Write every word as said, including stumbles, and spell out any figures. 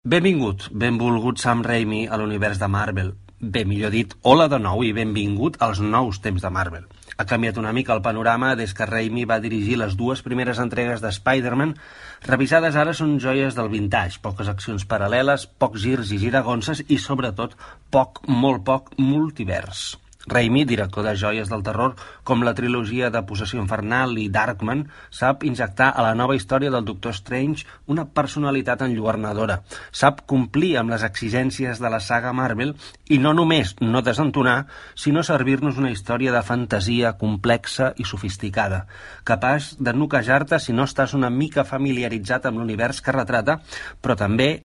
Benvingut, benvolgut Sam Raimi a l'univers de Marvel. Bé, millor dit, hola de nou i benvingut als nous temps de Marvel. Ha canviat una mica el panorama des que Raimi va dirigir les dues primeres entregues de Spider-Man. Revisades ara són joies del vintage, poques accions paral·leles, pocs girs i giragonses i, sobretot, poc, molt poc, multivers. Raimi, director de joies del terror com la trilogia de Possessió Infernal i Darkman, sap injectar a la nova història del Doctor Strange una personalitat enlluernadora. Sap complir amb les exigències de la saga Marvel i no només no desentonar, sinó servir-nos una història de fantasia complexa i sofisticada, capaç de noquejar-te si no estàs una mica familiaritzat amb l'univers que retrata, però també